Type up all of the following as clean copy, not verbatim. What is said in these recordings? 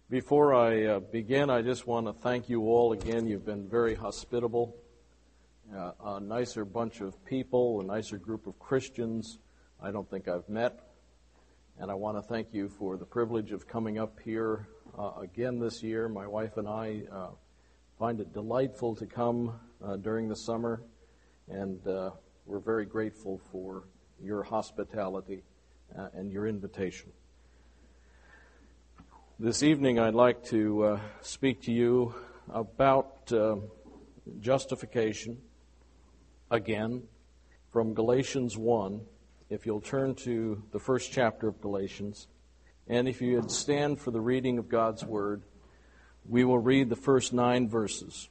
Before I begin, I just want to thank you all again. You've been very hospitable, a nicer bunch of people, a nicer group of Christians I don't think I've met. And I want to thank you for the privilege of coming up here again this year. My wife and I find it delightful to come during the summer, and we're very grateful for your hospitality and your invitation. This evening I'd like to speak to you about justification, again, from Galatians 1. If you'll turn to the first chapter of Galatians, and if you would stand for the reading of God's Word, we will read the first 9 verses.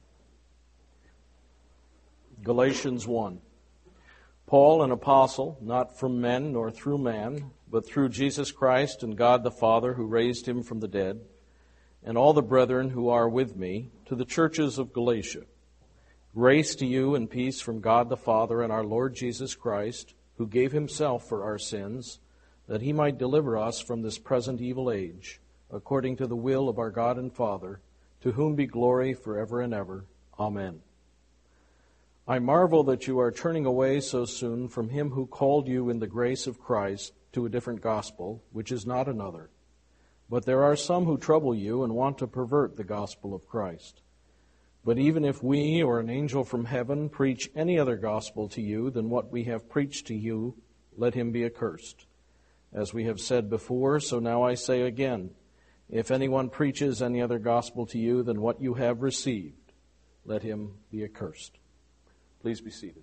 Galatians 1. Paul, an apostle, not from men nor through man, but through Jesus Christ and God the Father who raised him from the dead, and all the brethren who are with me, to the churches of Galatia. Grace to you and peace from God the Father and our Lord Jesus Christ, who gave himself for our sins, that he might deliver us from this present evil age, according to the will of our God and Father, to whom be glory forever and ever. Amen. I marvel that you are turning away so soon from him who called you in the grace of Christ to a different gospel, which is not another. But there are some who trouble you and want to pervert the gospel of Christ. But even if we or an angel from heaven preach any other gospel to you than what we have preached to you, let him be accursed. As we have said before, so now I say again, if anyone preaches any other gospel to you than what you have received, let him be accursed. Please be seated.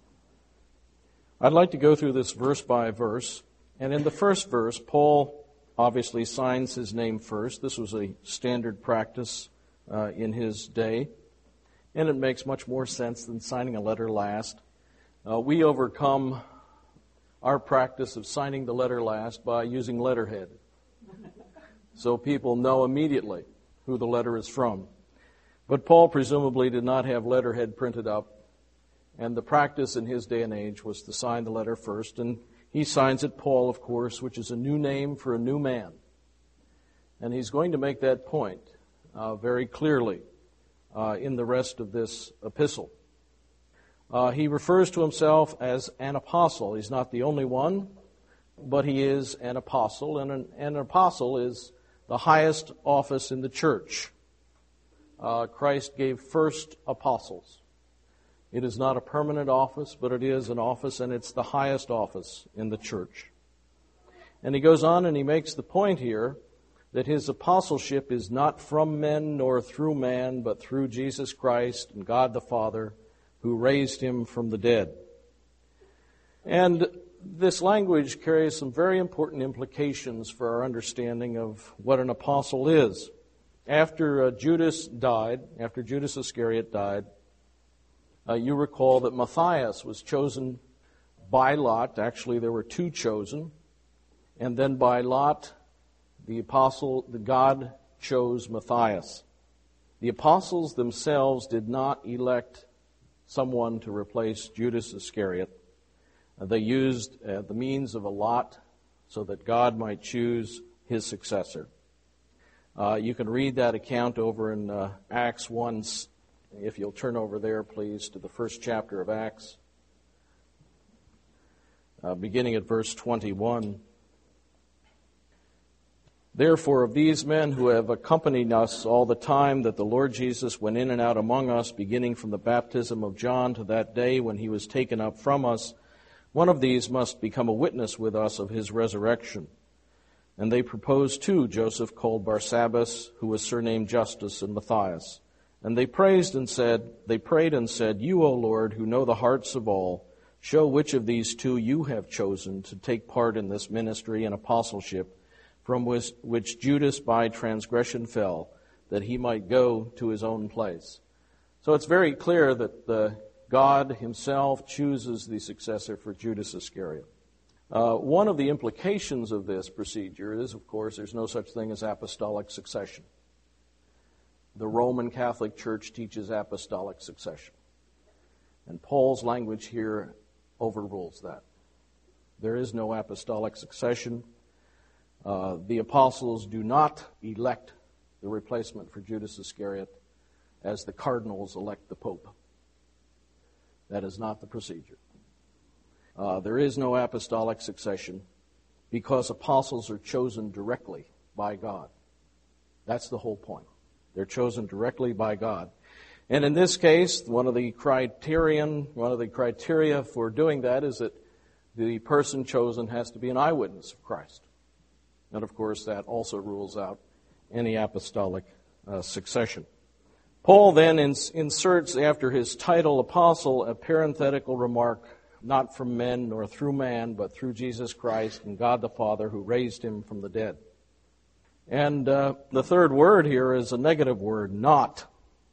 I'd like to go through this verse by verse. And in the first verse, Paul obviously signs his name first. This was a standard practice in his day. And it makes much more sense than signing a letter last. We overcome our practice of signing the letter last by using letterhead. So people know immediately who the letter is from. But Paul presumably did not have letterhead printed up. And the practice in his day and age was to sign the letter first. And he signs it Paul, of course, which is a new name for a new man. And he's going to make that point very clearly in the rest of this epistle. He refers to himself as an apostle. He's not the only one, but he is an apostle. And an apostle is the highest office in the church. Christ gave first apostles. It is not a permanent office, but it is an office, and it's the highest office in the church. And he goes on and he makes the point here that his apostleship is not from men nor through man, but through Jesus Christ and God the Father, who raised him from the dead. And this language carries some very important implications for our understanding of what an apostle is. After Judas Iscariot died, you recall that Matthias was chosen by lot. Actually, there were 2 chosen. And then by lot, God chose Matthias. The apostles themselves did not elect someone to replace Judas Iscariot. They used the means of a lot so that God might choose his successor. You can read that account over in Acts 1. If you'll turn over there, please, to the first chapter of Acts, beginning at verse 21. Therefore, of these men who have accompanied us all the time that the Lord Jesus went in and out among us, beginning from the baptism of John to that day when he was taken up from us, one of these must become a witness with us of his resurrection. And they proposed 2, Joseph called Barsabbas, who was surnamed Justus, and Matthias. And they prayed and said, You, O Lord, who know the hearts of all, show which of these 2 you have chosen to take part in this ministry and apostleship, from which Judas by transgression fell, that he might go to his own place. So it's very clear that God himself chooses the successor for Judas Iscariot. One of the implications of this procedure is, of course, there's no such thing as apostolic succession. The Roman Catholic Church teaches apostolic succession. And Paul's language here overrules that. There is no apostolic succession. The apostles do not elect the replacement for Judas Iscariot, as the cardinals elect the Pope. That is not the procedure. There is no apostolic succession because apostles are chosen directly by God. That's the whole point. They're chosen directly by God. And in this case, one of the criteria for doing that is that the person chosen has to be an eyewitness of Christ. And of course, that also rules out any apostolic succession. Paul then inserts after his title apostle a parenthetical remark, not from men nor through man, but through Jesus Christ and God the Father who raised him from the dead. And the third word here is a negative word, not.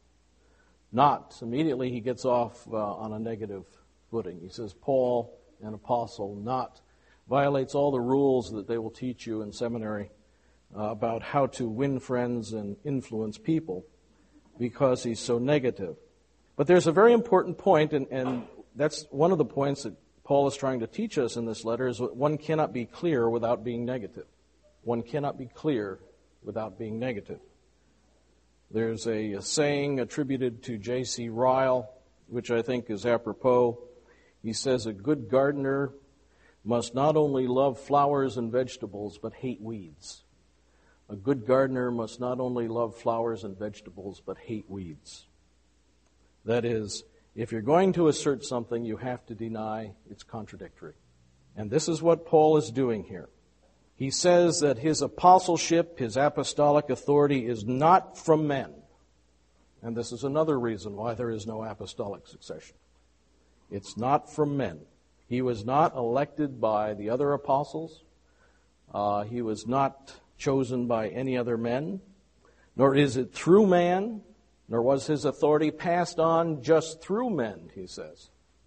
Not. Immediately he gets off on a negative footing. He says, Paul, an apostle, not. Violates all the rules that they will teach you in seminary about how to win friends and influence people because he's so negative. But there's a very important point, and that's one of the points that Paul is trying to teach us in this letter, is that one cannot be clear without being negative. One cannot be clear without being negative. There's a saying attributed to J.C. Ryle, which I think is apropos. He says, a good gardener must not only love flowers and vegetables, but hate weeds. A good gardener must not only love flowers and vegetables, but hate weeds. That is, if you're going to assert something, you have to deny it's contradictory. And this is what Paul is doing here. He says that his apostleship, his apostolic authority, is not from men. And this is another reason why there is no apostolic succession. It's not from men. He was not elected by the other apostles. He was not chosen by any other men. Nor is it through man. Nor was his authority passed on just through men, he says.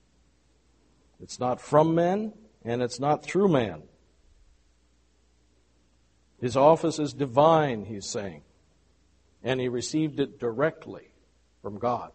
It's not from men, and it's not through man. His office is divine, he's saying, and he received it directly from God.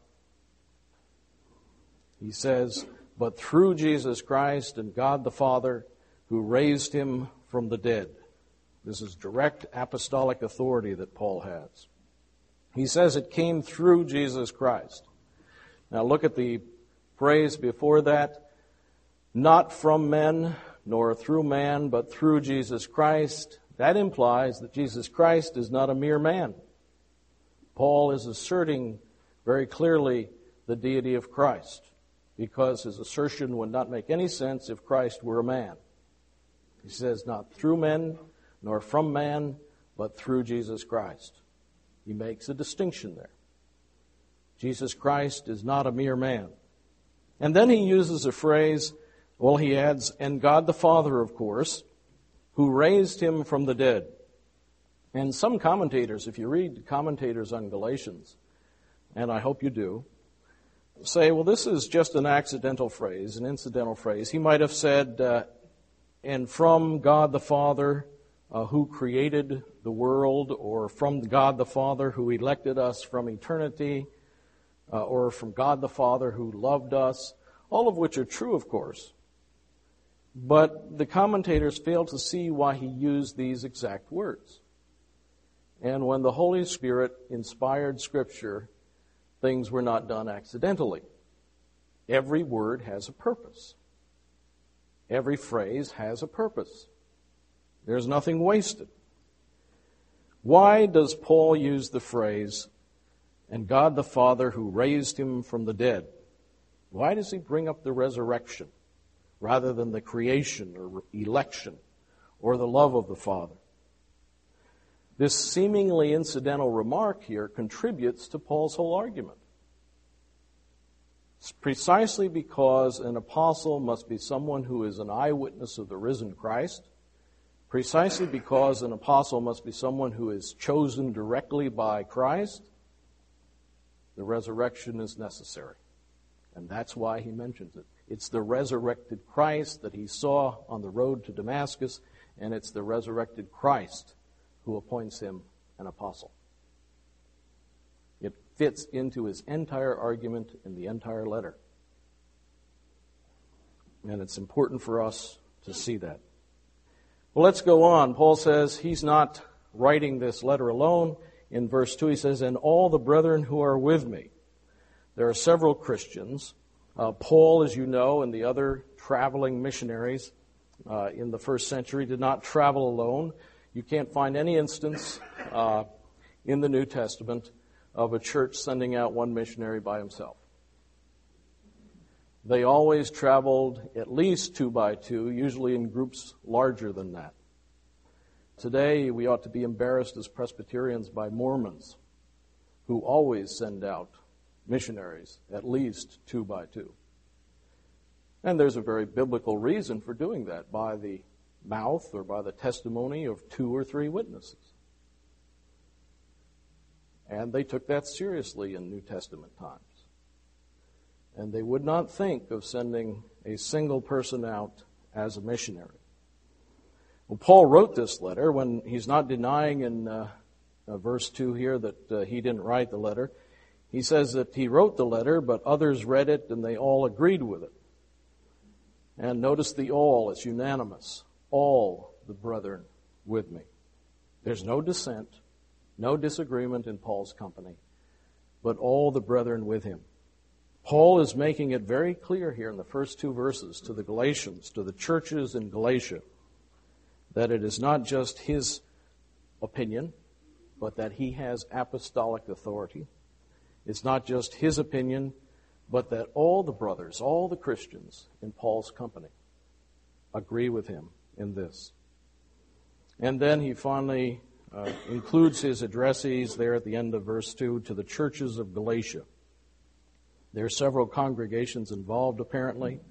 He says, but through Jesus Christ and God the Father who raised him from the dead. This is direct apostolic authority that Paul has. He says it came through Jesus Christ. Now look at the phrase before that. Not from men, nor through man, but through Jesus Christ. That implies that Jesus Christ is not a mere man. Paul is asserting very clearly the deity of Christ, because his assertion would not make any sense if Christ were a man. He says, not through men, nor from man, but through Jesus Christ. He makes a distinction there. Jesus Christ is not a mere man. And then he uses a phrase, well, he adds, and God the Father, of course, who raised him from the dead. And some commentators, if you read commentators on Galatians, and I hope you do, say, well, this is just an accidental phrase, an incidental phrase. He might have said, and from God the Father who created the world, or from God the Father who elected us from eternity, or from God the Father who loved us, all of which are true, of course. But the commentators fail to see why he used these exact words. And when the Holy Spirit inspired Scripture, things were not done accidentally. Every word has a purpose. Every phrase has a purpose. There's nothing wasted. Why does Paul use the phrase, and God the Father who raised him from the dead? Why does he bring up the resurrection rather than the creation or election or the love of the Father? This seemingly incidental remark here contributes to Paul's whole argument. It's precisely because an apostle must be someone who is an eyewitness of the risen Christ, precisely because an apostle must be someone who is chosen directly by Christ, the resurrection is necessary. And that's why he mentions it. It's the resurrected Christ that he saw on the road to Damascus, and it's the resurrected Christ who appoints him an apostle. It fits into his entire argument in the entire letter. And it's important for us to see that. Well, let's go on. Paul says he's not writing this letter alone. in verse 2, he says, "And all the brethren who are with me." There are several Christians. Paul, as you know, and the other traveling missionaries in the first century did not travel alone. You can't find any instance in the New Testament of a church sending out one missionary by himself. They always traveled at least 2 by 2, usually in groups larger than that. Today, we ought to be embarrassed as Presbyterians by Mormons, who always send out missionaries at least 2 by 2. And there's a very biblical reason for doing that, by the mouth or by the testimony of 2 or 3 witnesses. And they took that seriously in New Testament times. And they would not think of sending a single person out as a missionary. Well, Paul wrote this letter when he's not denying in verse 2 here that he didn't write the letter. He says that he wrote the letter, but others read it and they all agreed with it. And notice the all, it's unanimous. All the brethren with me. There's no dissent, no disagreement in Paul's company, but all the brethren with him. Paul is making it very clear here in the first 2 verses to the Galatians, to the churches in Galatia, that it is not just his opinion, but that he has apostolic authority. It's not just his opinion, but that all the brothers, all the Christians in Paul's company agree with him in this. And then he finally includes his addressees there at the end of verse 2 to the churches of Galatia. There are several congregations involved, apparently.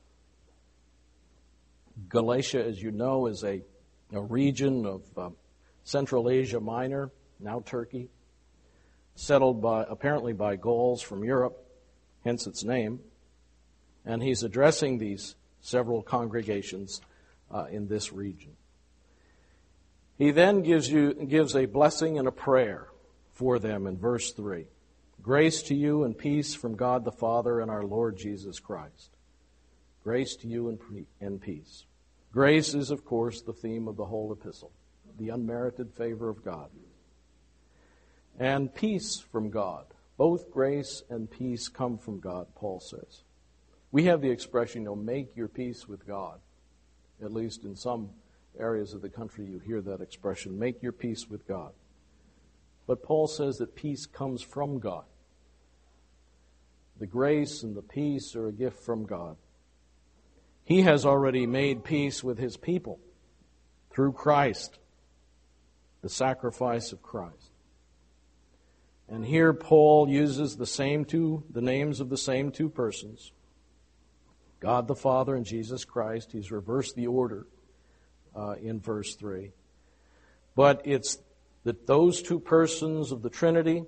Galatia, as you know, is a region of Central Asia Minor, now Turkey, settled apparently by Gauls from Europe, hence its name. And he's addressing these several congregations in this region. He then gives a blessing and a prayer for them in verse 3. Grace to you and peace from God the Father and our Lord Jesus Christ. Grace to you and peace. Grace is, of course, the theme of the whole epistle, the unmerited favor of God. And peace from God. Both grace and peace come from God, Paul says. We have the expression, make your peace with God. At least in some areas of the country you hear that expression, make your peace with God. But Paul says that peace comes from God. The grace and the peace are a gift from God. He has already made peace with his people through Christ, the sacrifice of Christ. And here Paul uses the names of the same 2 persons, God the Father and Jesus Christ. He's reversed the order in verse 3. But it's that those 2 persons of the Trinity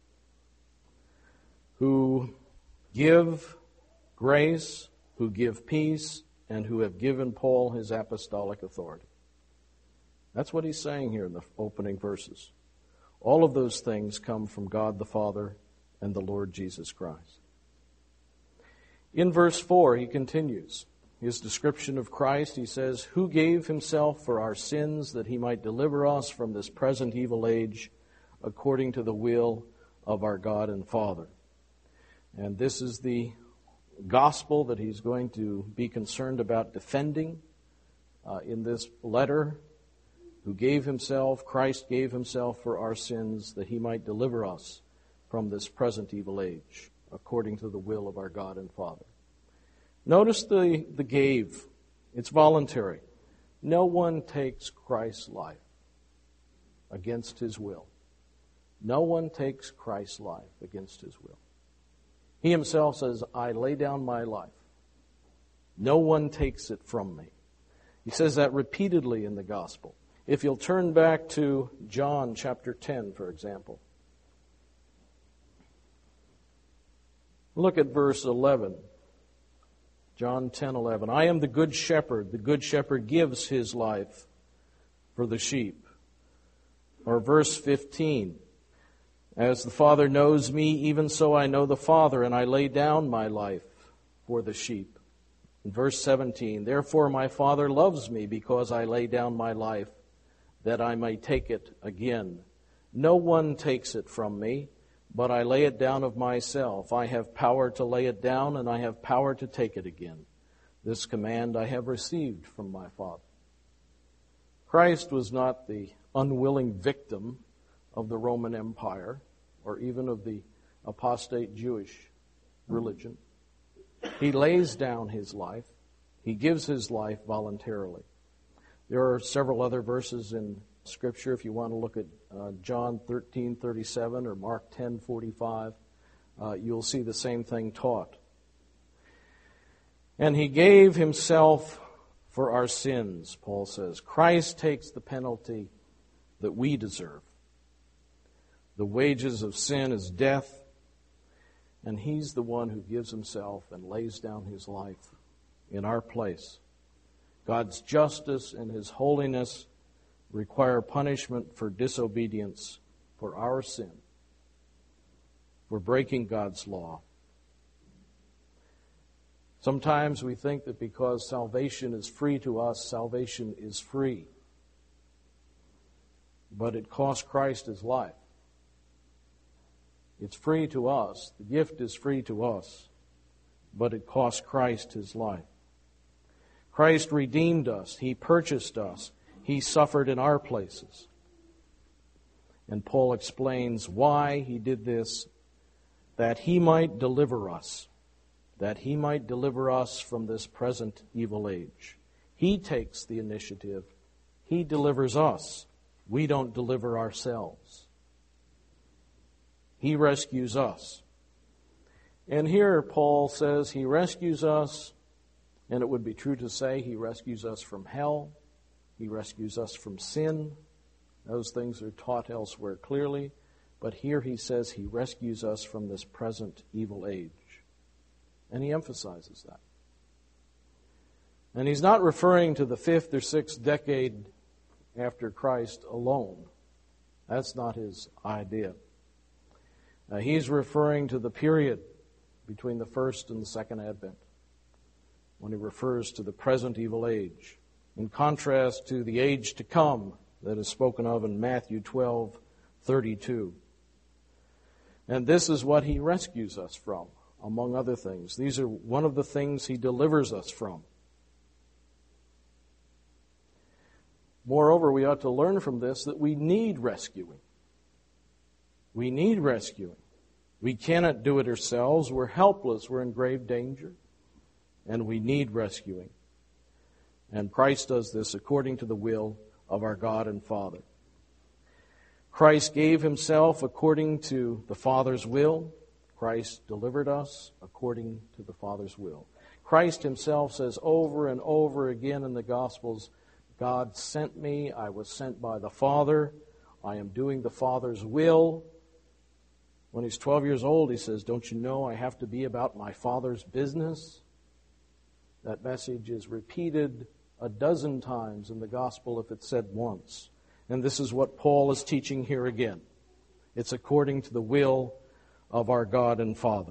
who give grace, who give peace, and who have given Paul his apostolic authority. That's what he's saying here in the opening verses. All of those things come from God the Father and the Lord Jesus Christ. In verse 4, he continues his description of Christ. He says, who gave himself for our sins that he might deliver us from this present evil age according to the will of our God and Father. And this is the gospel that he's going to be concerned about defending in this letter. Who gave himself, Christ gave himself for our sins that he might deliver us from this present evil age, according to the will of our God and Father. Notice the gave. It's voluntary. No one takes Christ's life against his will. No one takes Christ's life against his will. He himself says, I lay down my life. No one takes it from me. He says that repeatedly in the gospel. If you'll turn back to John chapter 10, for example. Look at verse 11. John 10:11. I am the good shepherd. The good shepherd gives his life for the sheep. Or verse 15. As the Father knows me, even so I know the Father, and I lay down my life for the sheep. In verse 17. Therefore my Father loves me, because I lay down my life, that I may take it again. No one takes it from me, but I lay it down of myself. I have power to lay it down, and I have power to take it again. This command I have received from my Father. Christ was not the unwilling victim of the Roman Empire or even of the apostate Jewish religion. He lays down his life. He gives his life voluntarily. There are several other verses in Scripture. If you want to look at John 13:37 or Mark 10:45, you'll see the same thing taught. And he gave himself for our sins, Paul says. Christ takes the penalty that we deserve. The wages of sin is death, and he's the one who gives himself and lays down his life in our place. God's justice and his holiness require punishment for disobedience, for our sin, for breaking God's law. Sometimes we think that because salvation is free to us, salvation is free. But it cost Christ his life. It's free to us. The gift is free to us. But it cost Christ his life. Christ redeemed us. He purchased us. He suffered in our places. And Paul explains why he did this, that he might deliver us. That he might deliver us from this present evil age. He takes the initiative. He delivers us. We don't deliver ourselves. He rescues us. And here Paul says he rescues us, and it would be true to say he rescues us from hell. He rescues us from sin. Those things are taught elsewhere clearly. But here he says he rescues us from this present evil age. And he emphasizes that. And he's not referring to the 5th or 6th decade after Christ alone. That's not his idea. He's referring to the period between the first and the second advent, when he refers to the present evil age, in contrast to the age to come that is spoken of in Matthew 12:32. And this is what he rescues us from, among other things. These are one of the things he delivers us from. Moreover, we ought to learn from this that we need rescuing. We need rescuing. We cannot do it ourselves. We're helpless. We're in grave danger. And we need rescuing. And Christ does this according to the will of our God and Father. Christ gave himself according to the Father's will. Christ delivered us according to the Father's will. Christ himself says over and over again in the Gospels, God sent me, I was sent by the Father, I am doing the Father's will. When he's 12 years old, he says, don't you know I have to be about my Father's business? That message is repeated a dozen times in the Gospel if it's said once. And this is what Paul is teaching here again. It's according to the will of our God and Father.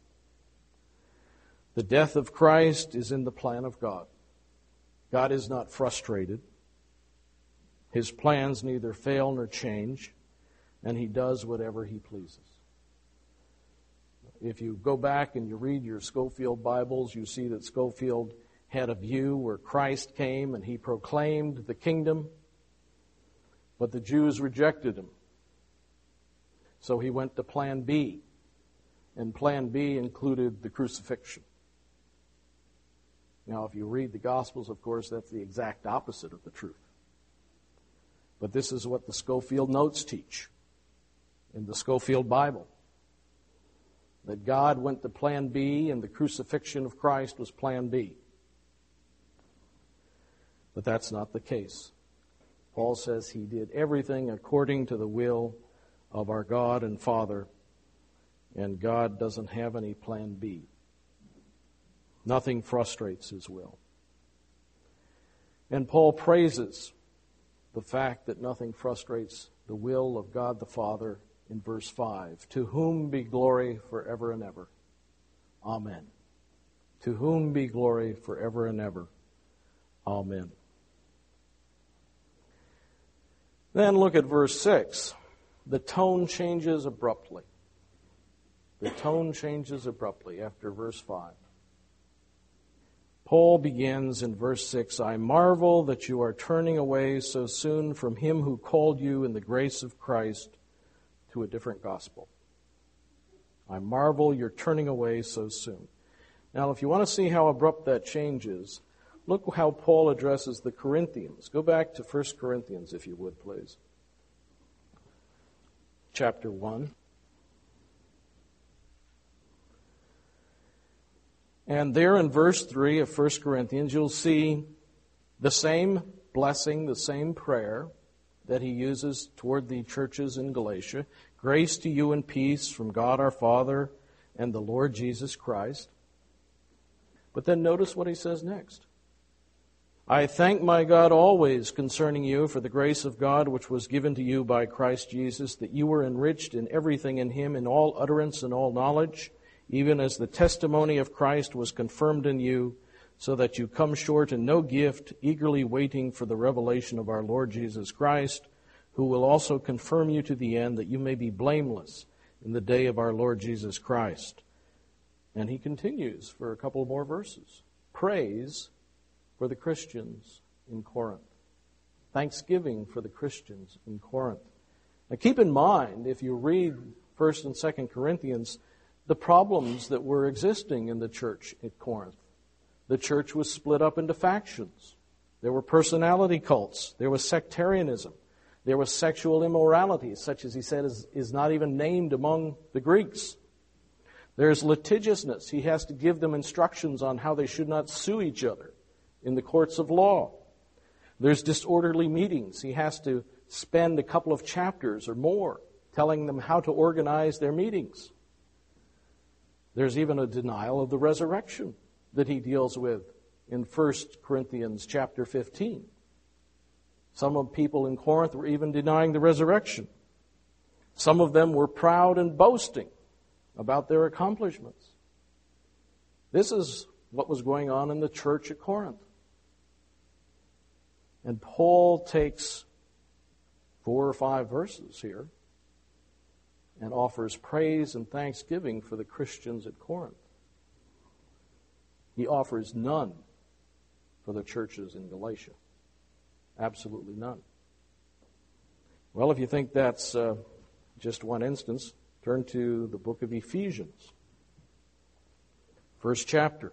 The death of Christ is in the plan of God. God is not frustrated. His plans neither fail nor change, and he does whatever he pleases. If you go back and you read your Scofield Bibles, you see that Scofield had a view where Christ came and he proclaimed the kingdom, but the Jews rejected him. So he went to Plan B, and Plan B included the crucifixion. Now, if you read the Gospels, of course, that's the exact opposite of the truth. But this is what the Scofield notes teach in the Scofield Bible. That God went to Plan B and the crucifixion of Christ was Plan B. But that's not the case. Paul says he did everything according to the will of our God and Father, and God doesn't have any Plan B. Nothing frustrates his will. And Paul praises the fact that nothing frustrates the will of God the Father in verse 5. To whom be glory forever and ever. Amen. To whom be glory forever and ever. Amen. Then look at verse 6. the tone changes abruptly. The tone changes abruptly after verse 5. Paul begins in verse 6, I marvel that you are turning away so soon from him who called you in the grace of Christ to a different gospel. I marvel you're turning away so soon. Now, if you want to see how abrupt that change is, look how Paul addresses the Corinthians. Go back to 1 Corinthians, if you would, please. Chapter 1. And there in verse 3 of 1 Corinthians, you'll see the same blessing, the same prayer that he uses toward the churches in Galatia. Grace to you and peace from God our Father and the Lord Jesus Christ. But then notice what he says next. I thank my God always concerning you for the grace of God which was given to you by Christ Jesus, that you were enriched in everything in him, in all utterance and all knowledge, even as the testimony of Christ was confirmed in you, so that you come short in no gift, eagerly waiting for the revelation of our Lord Jesus Christ, who will also confirm you to the end, that you may be blameless in the day of our Lord Jesus Christ. And he continues for a couple more verses. Praise for the Christians in Corinth. Thanksgiving for the Christians in Corinth. Now keep in mind, if you read 1 and 2 Corinthians, the problems that were existing in the church at Corinth. The church was split up into factions. There were personality cults. There was sectarianism. There was sexual immorality, such as he said is not even named among the Greeks. There's litigiousness. He has to give them instructions on how they should not sue each other in the courts of law. There's disorderly meetings. He has to spend a couple of chapters or more telling them how to organize their meetings. There's even a denial of the resurrection that he deals with in 1 Corinthians chapter 15. Some of the people in Corinth were even denying the resurrection. Some of them were proud and boasting about their accomplishments. This is what was going on in the church at Corinth. And Paul takes 4 or 5 verses here and offers praise and thanksgiving for the Christians at Corinth. He offers none for the churches in Galatia. Absolutely none. Well, if you think that's just one instance, turn to the book of Ephesians. First chapter.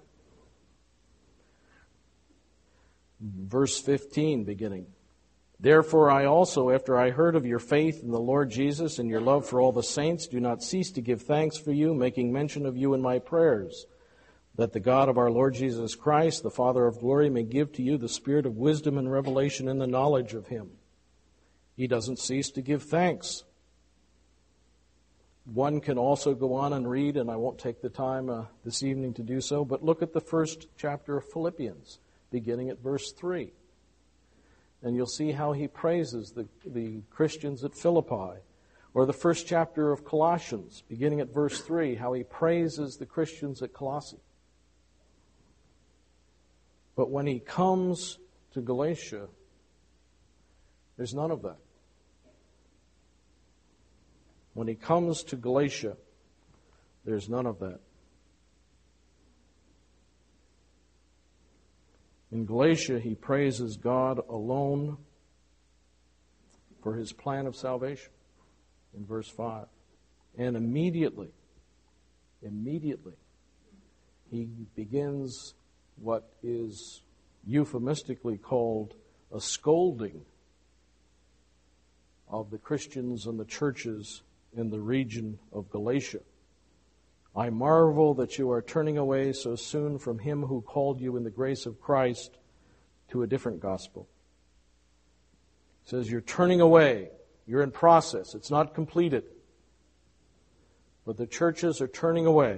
Verse 15 beginning. Therefore I also, after I heard of your faith in the Lord Jesus and your love for all the saints, do not cease to give thanks for you, making mention of you in my prayers, that the God of our Lord Jesus Christ, the Father of glory, may give to you the spirit of wisdom and revelation in the knowledge of him. He doesn't cease to give thanks. One can also go on and read, and I won't take the time this evening to do so, but look at the first chapter of Philippians, beginning at verse 3. And you'll see how he praises the Christians at Philippi. Or the first chapter of Colossians, beginning at verse 3, how he praises the Christians at Colossae. But when he comes to Galatia, there's none of that. When he comes to Galatia, there's none of that. In Galatia, he praises God alone for his plan of salvation in verse 5. And immediately, he begins what is euphemistically called a scolding of the Christians and the churches in the region of Galatia. I marvel that you are turning away so soon from him who called you in the grace of Christ to a different gospel. It says you're turning away. You're in process. It's not completed. But the churches are turning away.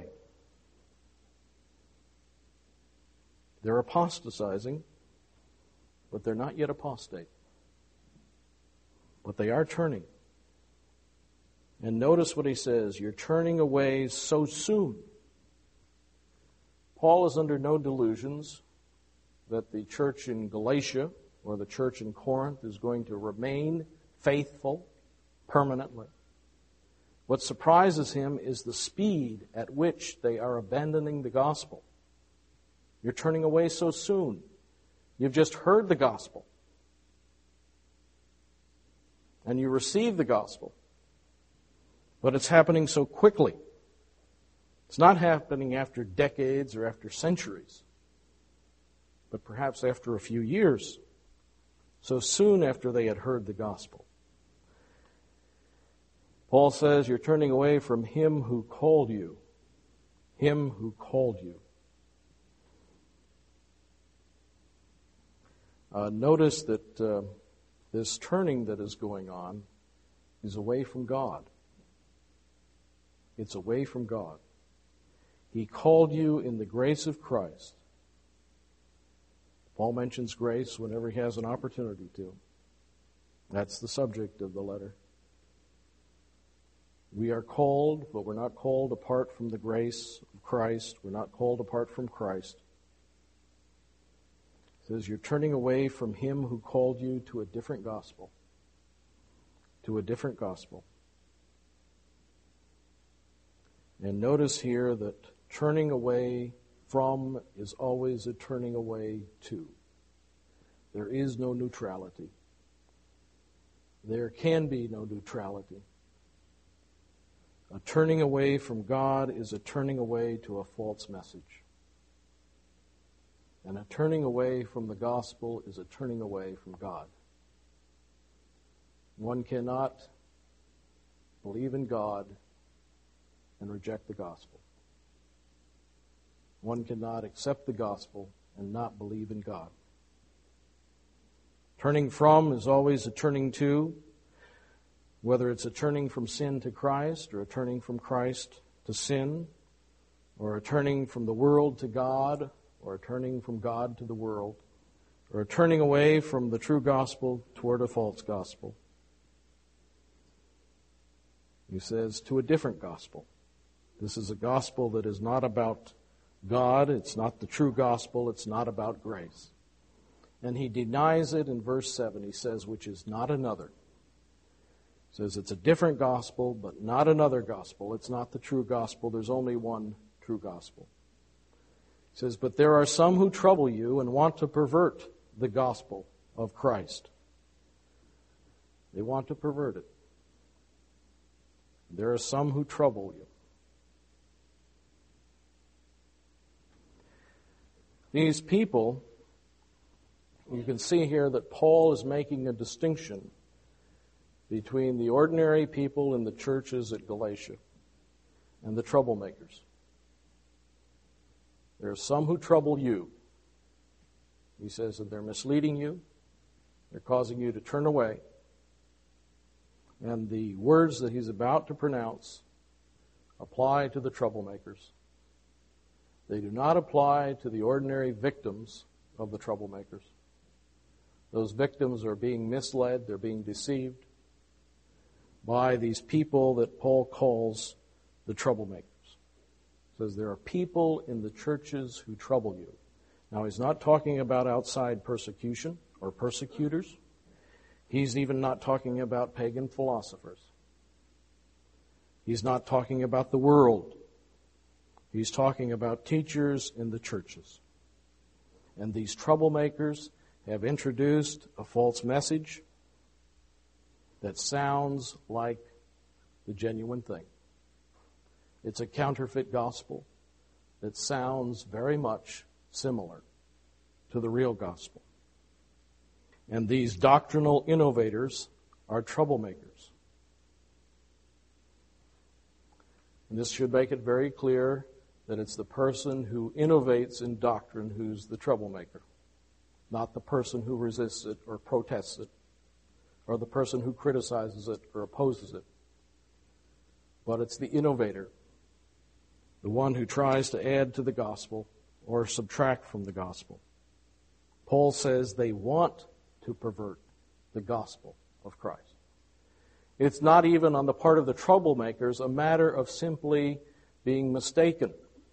They're apostatizing, but they're not yet apostate. But they are turning. And notice what he says, you're turning away so soon. Paul is under no delusions that the church in Galatia or the church in Corinth is going to remain faithful permanently. What surprises him is the speed at which they are abandoning the gospel. You're turning away so soon. You've just heard the gospel. And you receive the gospel. But it's happening so quickly. It's not happening after decades or after centuries, but perhaps after a few years, so soon after they had heard the gospel. Paul says, you're turning away from him who called you. Him who called you. Notice that this turning that is going on is away from God. It's away from God. He called you in the grace of Christ. Paul mentions grace whenever he has an opportunity to. That's the subject of the letter. We are called, but we're not called apart from the grace of Christ. We're not called apart from Christ. It says you're turning away from him who called you to a different gospel. To a different gospel. And notice here that turning away from is always a turning away to. There is no neutrality. There can be no neutrality. A turning away from God is a turning away to a false message. And a turning away from the gospel is a turning away from God. One cannot believe in God and reject the gospel. One cannot accept the gospel and not believe in God. Turning from is always a turning to, whether it's a turning from sin to Christ, or a turning from Christ to sin, or a turning from the world to God, or a turning from God to the world, or a turning away from the true gospel toward a false gospel. He says, to a different gospel. This is a gospel that is not about God. It's not the true gospel. It's not about grace. And he denies it in verse 7. He says, which is not another. He says it's a different gospel, but not another gospel. It's not the true gospel. There's only one true gospel. He says, but there are some who trouble you and want to pervert the gospel of Christ. They want to pervert it. There are some who trouble you. These people, you can see here that Paul is making a distinction between the ordinary people in the churches at Galatia and the troublemakers. There are some who trouble you. He says that they're misleading you. They're causing you to turn away. And the words that he's about to pronounce apply to the troublemakers. They do not apply to the ordinary victims of the troublemakers. Those victims are being misled, they're being deceived by these people that Paul calls the troublemakers. He says there are people in the churches who trouble you. Now he's not talking about outside persecution or persecutors. He's even not talking about pagan philosophers. He's not talking about the world. He's talking about teachers in the churches. And these troublemakers have introduced a false message that sounds like the genuine thing. It's a counterfeit gospel that sounds very much similar to the real gospel. And these doctrinal innovators are troublemakers. And this should make it very clear that it's the person who innovates in doctrine who's the troublemaker, not the person who resists it or protests it, or the person who criticizes it or opposes it. But it's the innovator, the one who tries to add to the gospel or subtract from the gospel. Paul says they want to pervert the gospel of Christ. It's not even on the part of the troublemakers a matter of simply being mistaken.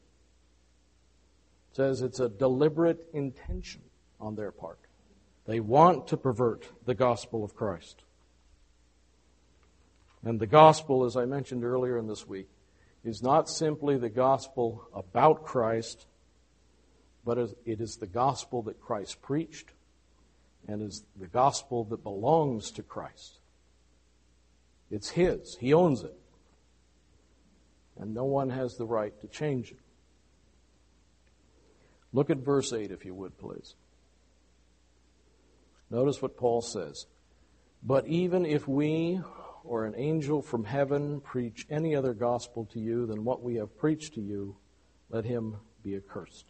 It says it's a deliberate intention on their part. They want to pervert the gospel of Christ. And the gospel, as I mentioned earlier in this week, is not simply the gospel about Christ, but it is the gospel that Christ preached and is the gospel that belongs to Christ. It's His. He owns it. And no one has the right to change it. Look at verse 8, if you would, please. Notice what Paul says. But even if we or an angel from heaven preach any other gospel to you than what we have preached to you, let him be accursed.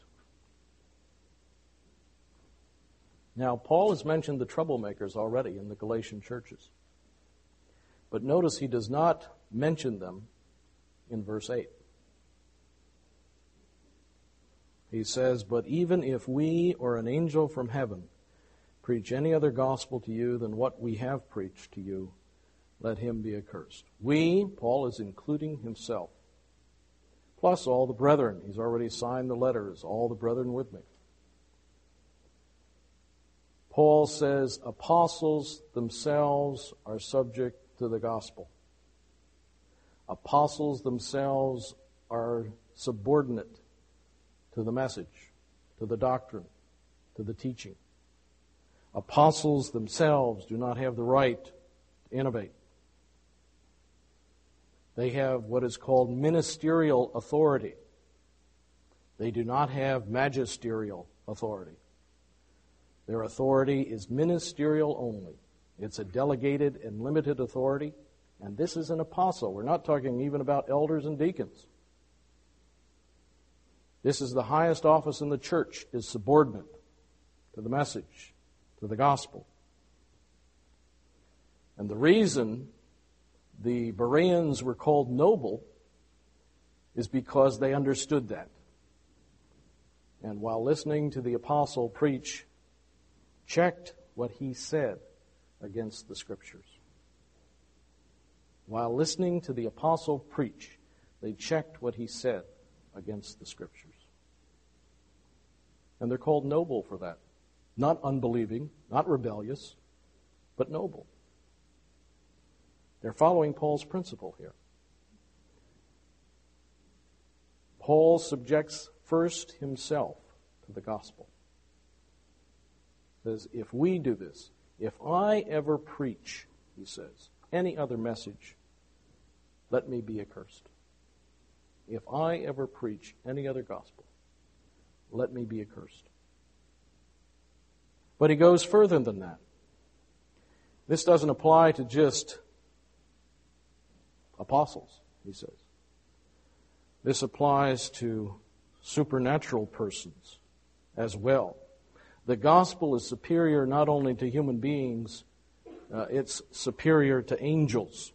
Now, Paul has mentioned the troublemakers already in the Galatian churches. But notice he does not mention them in verse 8. He says, but even if we or an angel from heaven preach any other gospel to you than what we have preached to you, let him be accursed. We, Paul is including himself, plus all the brethren. He's already signed the letters, all the brethren with me. Paul says apostles themselves are subject to the gospel. Apostles themselves are subordinate to the message, to the doctrine, to the teaching. Apostles themselves do not have the right to innovate. They have what is called ministerial authority. They do not have magisterial authority. Their authority is ministerial only. It's a delegated and limited authority, and this is an apostle. We're not talking even about elders and deacons. This is the highest office in the church, is subordinate to the message, to the gospel. And the reason the Bereans were called noble is because they understood that. And while listening to the apostle preach, checked what he said against the Scriptures. While listening to the apostle preach, they checked what he said against the Scriptures. And they're called noble for that. Not unbelieving, not rebellious, but noble. They're following Paul's principle here. Paul subjects first himself to the gospel. He says, if we do this, if I ever preach, he says, any other message, let me be accursed. If I ever preach any other gospel, let me be accursed. But he goes further than that. This doesn't apply to just apostles, he says. This applies to supernatural persons as well. The gospel is superior not only to human beings, it's superior to angels.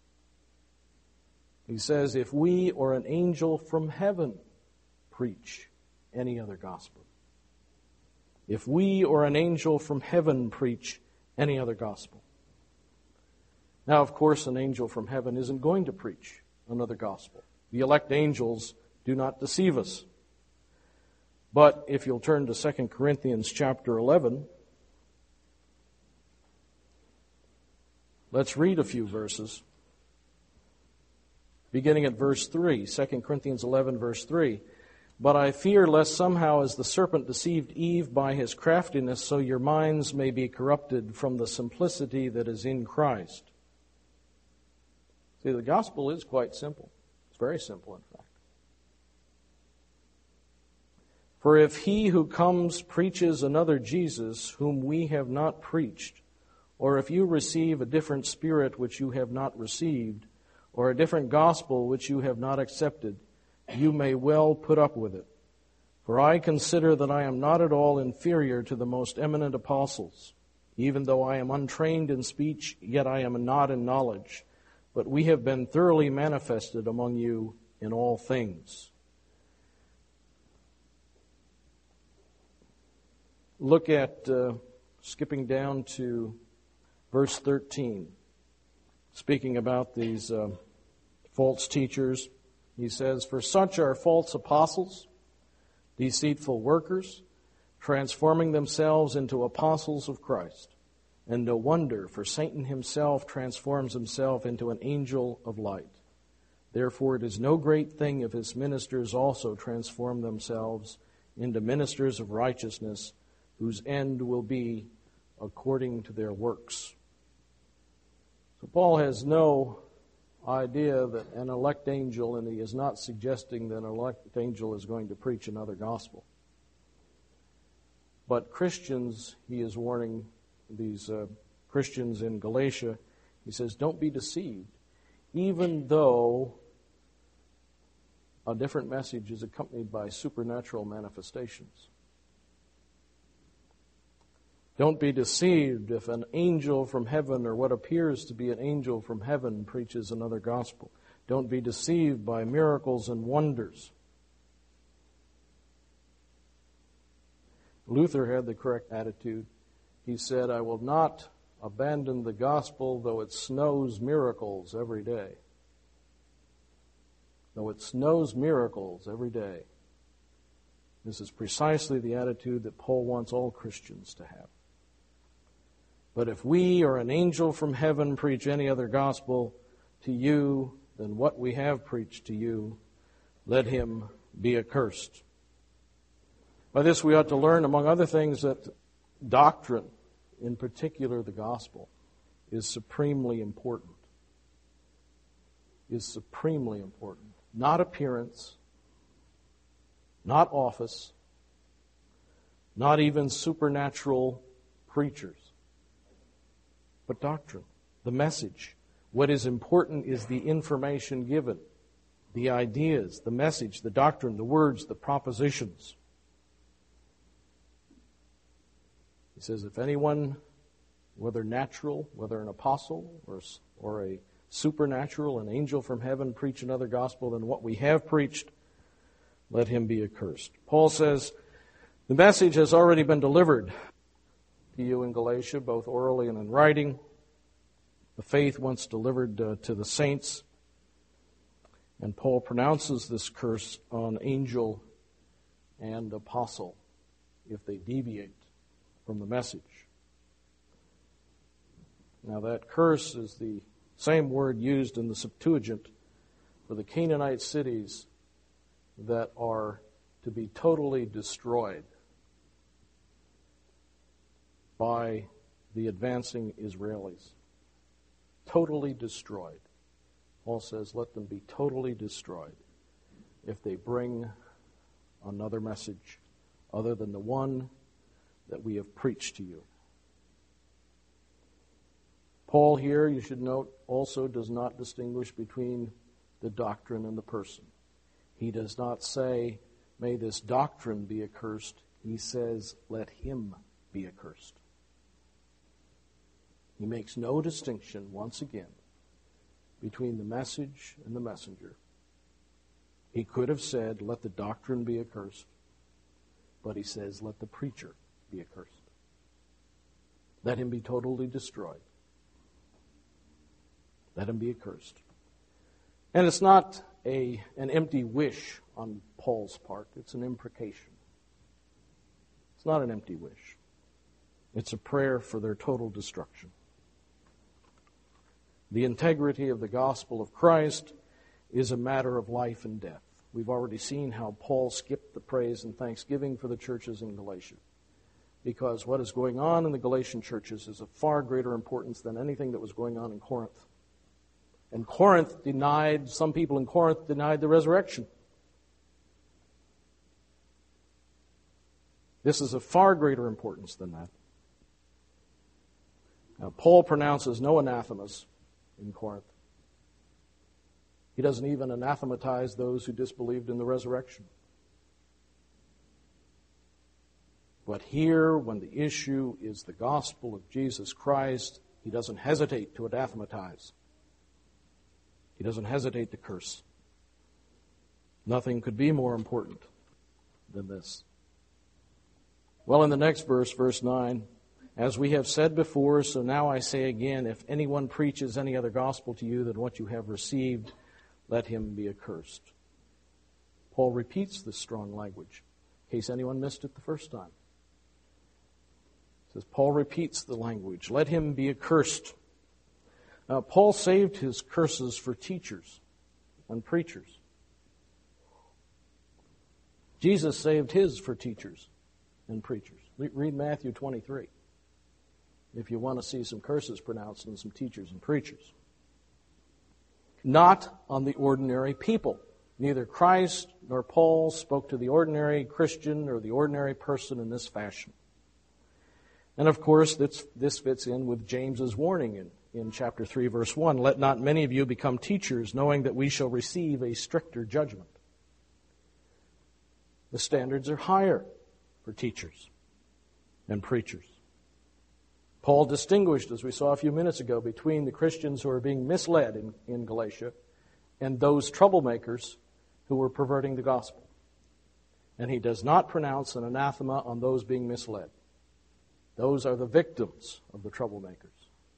He says, if we or an angel from heaven preach any other gospel. If we or an angel from heaven preach any other gospel. Now, of course, an angel from heaven isn't going to preach another gospel. The elect angels do not deceive us. But if you'll turn to 2 Corinthians chapter 11, let's read a few verses. Beginning at verse 3, 2 Corinthians 11, verse 3. But I fear lest somehow as the serpent deceived Eve by his craftiness, so your minds may be corrupted from the simplicity that is in Christ. See, the gospel is quite simple. It's very simple, in fact. For if he who comes preaches another Jesus whom we have not preached, or if you receive a different spirit which you have not received, or a different gospel which you have not accepted, you may well put up with it. For I consider that I am not at all inferior to the most eminent apostles. Even though I am untrained in speech, yet I am not in knowledge. But we have been thoroughly manifested among you in all things. Look at, skipping down to verse 13. Speaking about these false teachers, he says, for such are false apostles, deceitful workers, transforming themselves into apostles of Christ. And no wonder, for Satan himself transforms himself into an angel of light. Therefore it is no great thing if his ministers also transform themselves into ministers of righteousness, whose end will be according to their works. So Paul has no idea that an elect angel, and he is not suggesting that an elect angel is going to preach another gospel. But Christians, he is warning these Christians in Galatia, he says, don't be deceived, even though a different message is accompanied by supernatural manifestations. Don't be deceived if an angel from heaven, or what appears to be an angel from heaven, preaches another gospel. Don't be deceived by miracles and wonders. Luther had the correct attitude. He said, I will not abandon the gospel though it snows miracles every day. Though it snows miracles every day. This is precisely the attitude that Paul wants all Christians to have. But if we or an angel from heaven preach any other gospel to you than what we have preached to you, let him be accursed. By this we ought to learn, among other things, that doctrine, in particular the gospel, is supremely important. Is supremely important. Not appearance, not office, not even supernatural preachers, but doctrine, the message. What is important is the information given, the ideas, the message, the doctrine, the words, the propositions. He says, if anyone, whether natural, whether an apostle or a supernatural, an angel from heaven, preach another gospel than what we have preached, let him be accursed. Paul says, the message has already been delivered to you in Galatia, both orally and in writing. The faith once delivered to the saints. And Paul pronounces this curse on angel and apostle if they deviate from the message. Now that curse is the same word used in the Septuagint for the Canaanite cities that are to be totally destroyed by the advancing Israelis. Totally destroyed. Paul says, let them be totally destroyed if they bring another message other than the one that we have preached to you. Paul here, you should note, also does not distinguish between the doctrine and the person. He does not say, may this doctrine be accursed. He says, let him be accursed. He makes no distinction, once again, between the message and the messenger. He could have said, let the doctrine be accursed, but he says, let the preacher be accursed. Let him be totally destroyed. Let him be accursed. And it's not an empty wish on Paul's part. It's an imprecation. It's not an empty wish. It's a prayer for their total destruction. The integrity of the gospel of Christ is a matter of life and death. We've already seen how Paul skipped the praise and thanksgiving for the churches in Galatia, because what is going on in the Galatian churches is of far greater importance than anything that was going on in Corinth. And some people in Corinth denied the resurrection. This is of far greater importance than that. Now, Paul pronounces no anathemas in Corinth. He doesn't even anathematize those who disbelieved in the resurrection. But here, when the issue is the gospel of Jesus Christ, he doesn't hesitate to anathematize. He doesn't hesitate to curse. Nothing could be more important than this. Well, in the next verse, verse 9, as we have said before, so now I say again, if anyone preaches any other gospel to you than what you have received, let him be accursed. Paul repeats this strong language, in case anyone missed it the first time. As Paul repeats the language, let him be accursed. Now, Paul saved his curses for teachers and preachers. Jesus saved his for teachers and preachers. Read Matthew 23 if you want to see some curses pronounced on some teachers and preachers. Not on the ordinary people. Neither Christ nor Paul spoke to the ordinary Christian or the ordinary person in this fashion. And of course, this fits in with James's warning in chapter 3, verse 1. Let not many of you become teachers, knowing that we shall receive a stricter judgment. The standards are higher for teachers and preachers. Paul distinguished, as we saw a few minutes ago, between the Christians who are being misled in Galatia and those troublemakers who were perverting the gospel. And he does not pronounce an anathema on those being misled. Those are the victims of the troublemakers.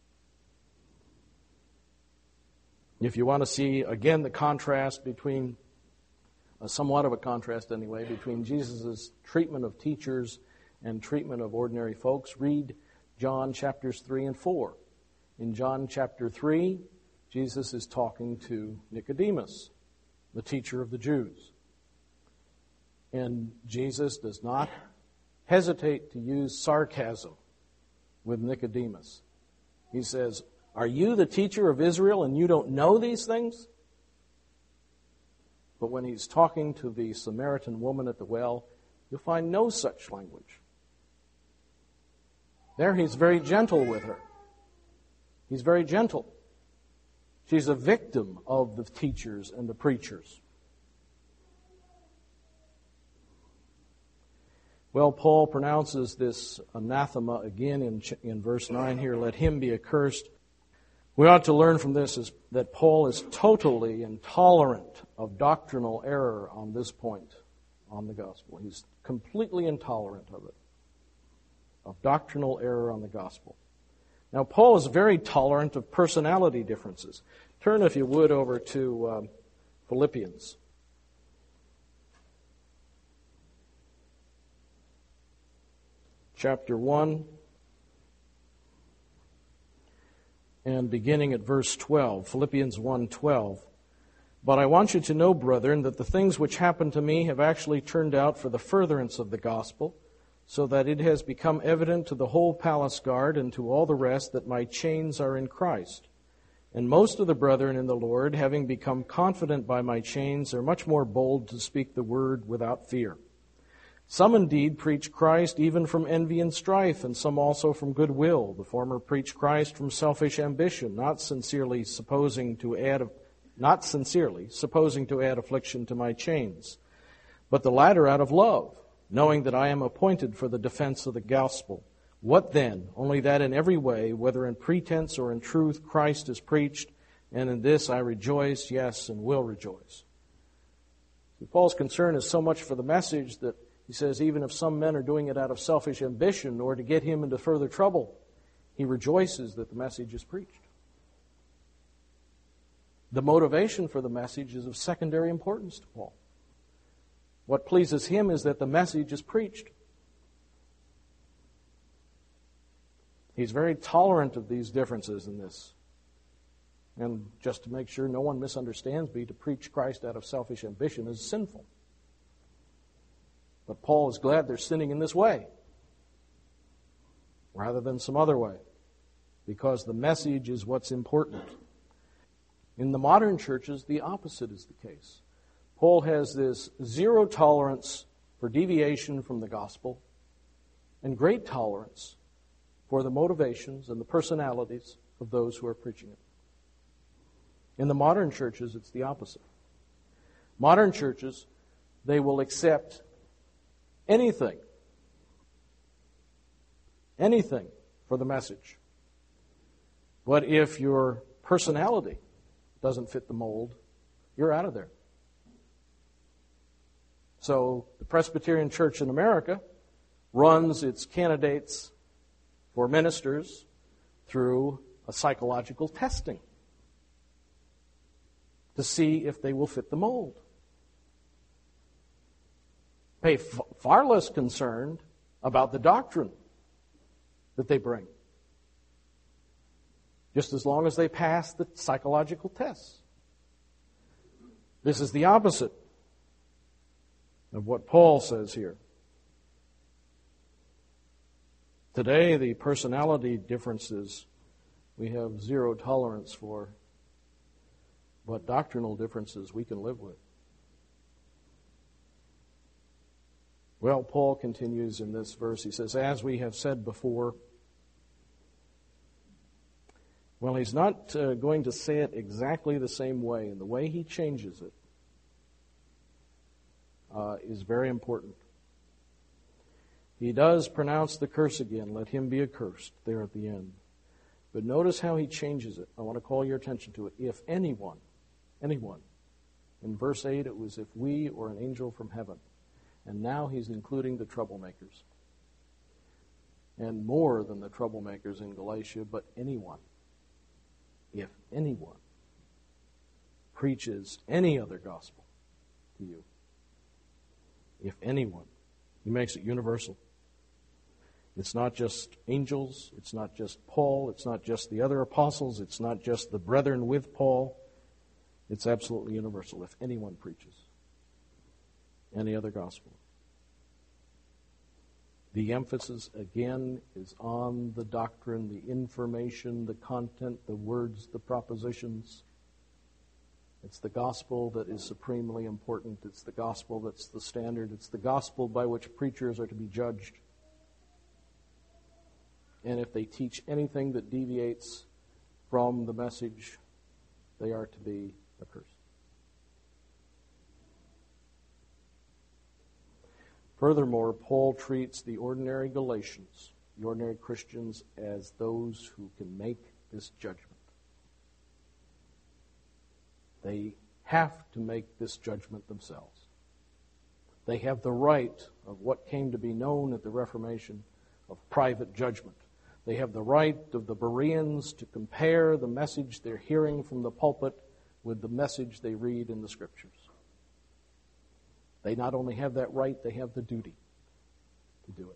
If you want to see, again, the contrast between, somewhat of a contrast anyway, between Jesus' treatment of teachers and treatment of ordinary folks, read John chapters 3 and 4. In John chapter 3, Jesus is talking to Nicodemus, the teacher of the Jews. And Jesus does not hesitate to use sarcasm with Nicodemus. He says, are you the teacher of Israel and you don't know these things? But when he's talking to the Samaritan woman at the well, you'll find no such language. There he's very gentle with her. He's very gentle. She's a victim of the teachers and the preachers. Well, Paul pronounces this anathema again in verse 9 here, let him be accursed. We ought to learn from this is that Paul is totally intolerant of doctrinal error on this point on the gospel. He's completely intolerant of it, of doctrinal error on the gospel. Now, Paul is very tolerant of personality differences. Turn, if you would, over to Philippians. Chapter 1, and beginning at verse 12, Philippians 1:12. But I want you to know, brethren, that the things which happened to me have actually turned out for the furtherance of the gospel, so that it has become evident to the whole palace guard and to all the rest that my chains are in Christ. And most of the brethren in the Lord, having become confident by my chains, are much more bold to speak the word without fear. Some indeed preach Christ even from envy and strife, and some also from goodwill. The former preach Christ from selfish ambition, not sincerely supposing to add affliction to my chains, but the latter out of love, knowing that I am appointed for the defense of the gospel. What then? Only that in every way, whether in pretense or in truth, Christ is preached, and in this I rejoice, yes, and will rejoice. Paul's concern is so much for the message that he says even if some men are doing it out of selfish ambition or to get him into further trouble, he rejoices that the message is preached. The motivation for the message is of secondary importance to Paul. What pleases him is that the message is preached. He's very tolerant of these differences in this. And just to make sure no one misunderstands me, to preach Christ out of selfish ambition is sinful. But Paul is glad they're sinning in this way rather than some other way, because the message is what's important. In the modern churches, the opposite is the case. Paul has this zero tolerance for deviation from the gospel and great tolerance for the motivations and the personalities of those who are preaching it. In the modern churches, it's the opposite. Modern churches, they will accept anything for the message. But if your personality doesn't fit the mold, you're out of there. So the Presbyterian Church in America runs its candidates for ministers through a psychological testing to see if they will fit the mold. Far less concerned about the doctrine that they bring. Just as long as they pass the psychological tests. This is the opposite of what Paul says here. Today, the personality differences we have zero tolerance for, but doctrinal differences we can live with. Well, Paul continues in this verse. He says, as we have said before. Well, he's not going to say it exactly the same way, and the way he changes it is very important. He does pronounce the curse again, let him be accursed, there at the end. But notice how he changes it. I want to call your attention to it. If anyone. In verse 8 it was if we or an angel from heaven. And now he's including the troublemakers. And more than the troublemakers in Galatia, but anyone. If anyone preaches any other gospel to you. If anyone. He makes it universal. It's not just angels. It's not just Paul. It's not just the other apostles. It's not just the brethren with Paul. It's absolutely universal. If anyone preaches any other gospel. The emphasis, again, is on the doctrine, the information, the content, the words, the propositions. It's the gospel that is supremely important. It's the gospel that's the standard. It's the gospel by which preachers are to be judged. And if they teach anything that deviates from the message, they are to be accursed. Furthermore, Paul treats the ordinary Galatians, the ordinary Christians, as those who can make this judgment. They have to make this judgment themselves. They have the right of what came to be known at the Reformation of private judgment. They have the right of the Bereans to compare the message they're hearing from the pulpit with the message they read in the Scriptures. They not only have that right, they have the duty to do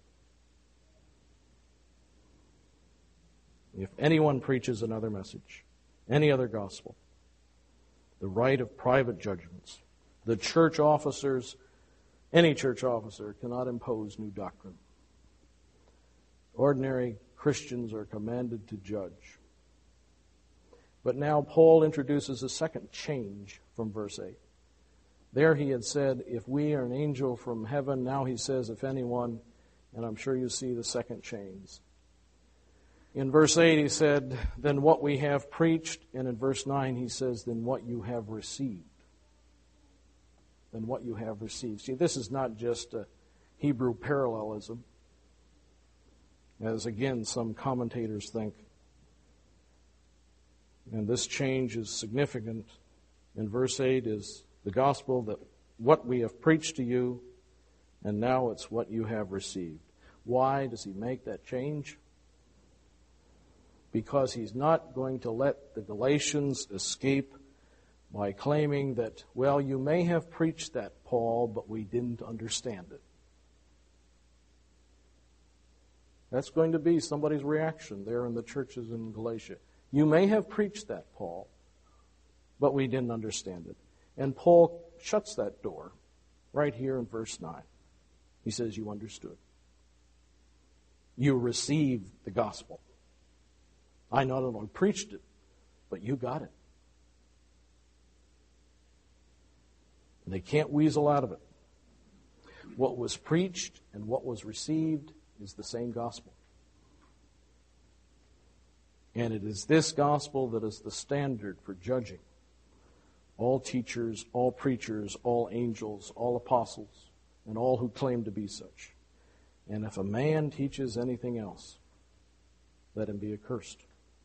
it. If anyone preaches another message, any other gospel, the right of private judgments, the church officers, any church officer cannot impose new doctrine. Ordinary Christians are commanded to judge. But now Paul introduces a second change from verse 8. There he had said, if we are an angel from heaven, now he says, if anyone, and I'm sure you see the second change. In verse 8 he said, then what we have preached, and in verse 9 he says, then what you have received. Then what you have received. See, this is not just a Hebrew parallelism, as again some commentators think. And this change is significant. In verse 8 is the gospel that what we have preached to you, and now it's what you have received. Why does he make that change? Because he's not going to let the Galatians escape by claiming that, well, you may have preached that, Paul, but we didn't understand it. That's going to be somebody's reaction there in the churches in Galatia. You may have preached that, Paul, but we didn't understand it. And Paul shuts that door right here in verse 9. He says, you understood. You received the gospel. I not only preached it, but you got it. And they can't weasel out of it. What was preached and what was received is the same gospel. And it is this gospel that is the standard for judging all teachers, all preachers, all angels, all apostles, and all who claim to be such. And if a man teaches anything else, let him be accursed.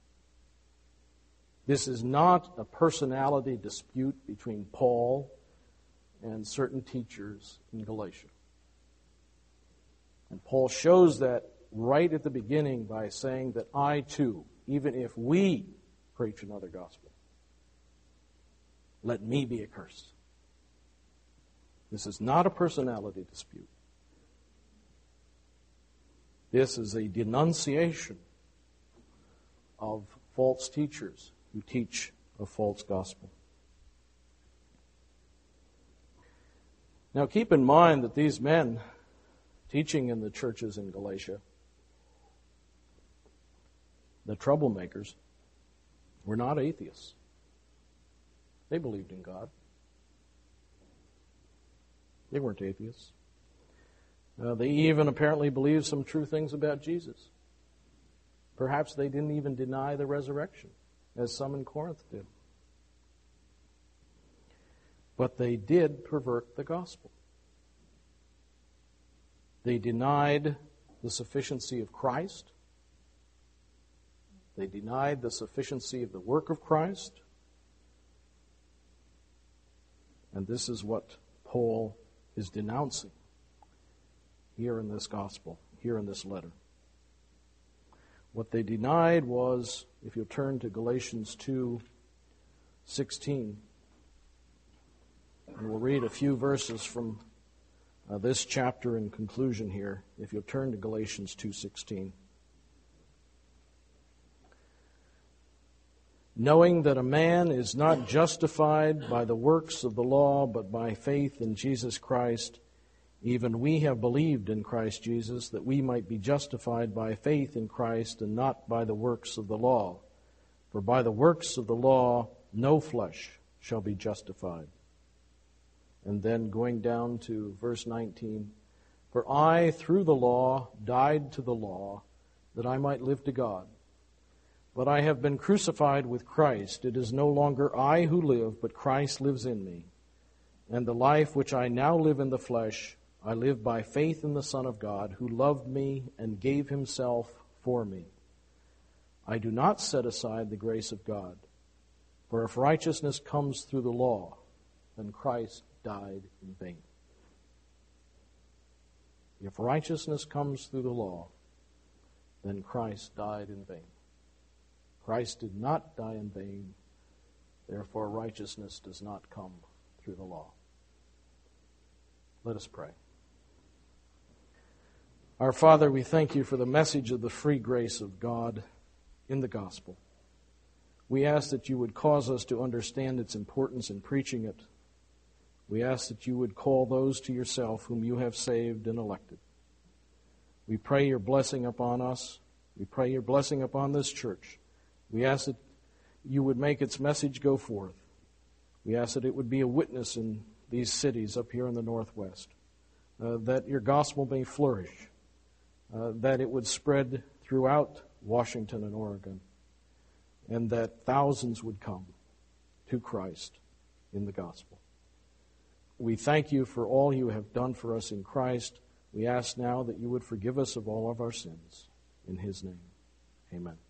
This is not a personality dispute between Paul and certain teachers in Galatia. And Paul shows that right at the beginning by saying that I too, even if we preach another gospel, let me be accursed. This is not a personality dispute. This is a denunciation of false teachers who teach a false gospel. Now keep in mind that these men teaching in the churches in Galatia, the troublemakers, were not atheists. They believed in God. They weren't atheists. They even apparently believed some true things about Jesus. Perhaps they didn't even deny the resurrection, as some in Corinth did. But they did pervert the gospel. They denied the sufficiency of Christ. They denied the sufficiency of the work of Christ. And this is what Paul is denouncing here in this gospel, here in this letter. What they denied was, if you'll turn to Galatians 2:16, and we'll read a few verses from this chapter in conclusion here, if you'll turn to Galatians 2:16. Knowing that a man is not justified by the works of the law, but by faith in Jesus Christ, even we have believed in Christ Jesus, that we might be justified by faith in Christ and not by the works of the law. For by the works of the law no flesh shall be justified. And then going down to verse 19, for I, through the law, died to the law, that I might live to God. But I have been crucified with Christ. It is no longer I who live, but Christ lives in me. And the life which I now live in the flesh, I live by faith in the Son of God, who loved me and gave himself for me. I do not set aside the grace of God. For if righteousness comes through the law, then Christ died in vain. If righteousness comes through the law, then Christ died in vain. Christ did not die in vain, therefore righteousness does not come through the law. Let us pray. Our Father, we thank you for the message of the free grace of God in the gospel. We ask that you would cause us to understand its importance in preaching it. We ask that you would call those to yourself whom you have saved and elected. We pray your blessing upon us. We pray your blessing upon this church. We ask that you would make its message go forth. We ask that it would be a witness in these cities up here in the Northwest, that your gospel may flourish, that it would spread throughout Washington and Oregon, and that thousands would come to Christ in the gospel. We thank you for all you have done for us in Christ. We ask now that you would forgive us of all of our sins. In his name, amen.